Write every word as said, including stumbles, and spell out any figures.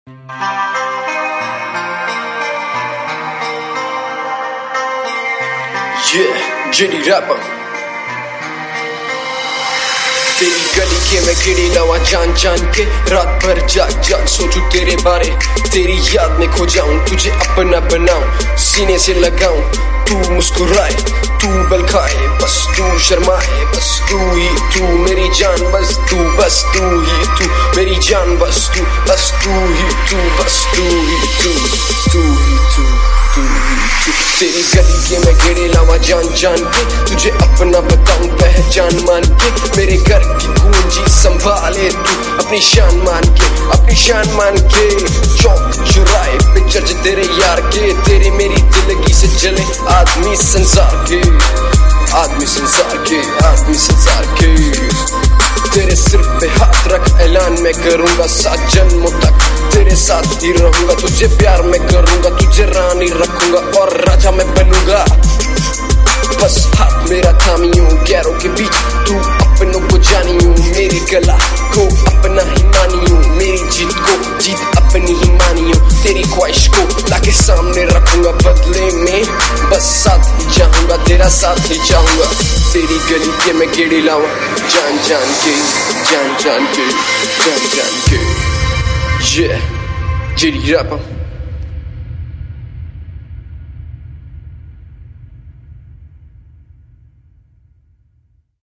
Yeah, Jenny rapper. तेरी गली के मैं गिड़ी लवा जान जान के, रात भर जाग जाग सोचूं तेरे बारे, तेरी याद में खो जाऊं, तुझे अपना बनाऊं, सीने से लगाऊं, तू मुस्कुराए, तू बल खाए, बस तू शर्माए, बस तू ही तू मेरी जान, बस तू बस तू ही तू मेरी जान, बस तू बस तू ही तू बस तू ही तू तू ही तू तू ही तू। तेरी गली के मैं गिरे लावा जान जान के, तुझे अपना बताऊं पहचान मान के, मेरे घर की कुंजी संभाले तू अपनी शान मान के, अपनी शान मान के। चौक चुराए पे चर्च तेरे यार के, तेरे मेरी दिलगी से जले आदमी संसार के, आदमी संसार के, आदमी संसार के। तेरे सिर पे हाथ रख ऐलान मैं करूंगा, सात जन्मों तक तेरे साथ ही रहूंगा, तुझे प्यार मैं करूंगा, तुझे रानी रखूंगा और राजा मैं बनूंगा। बस हाथ मेरा थामियूं गैरों के बीच, तू अपनों को जानियूं, मेरी गला को अपना ही मानियूं, मेरी जीत को जीत अपनी ही मानियूं, तेरी ख्वाहिश को लाके सामने रखूंगा, बदले में बस साथ ही चाहूंगा, तेरा साथ ही चाहूंगा। तेरी गली के मैं गेड़ी लाऊं जान जान के, जान जान के, जान जान के। Yeah, Jenny rapper.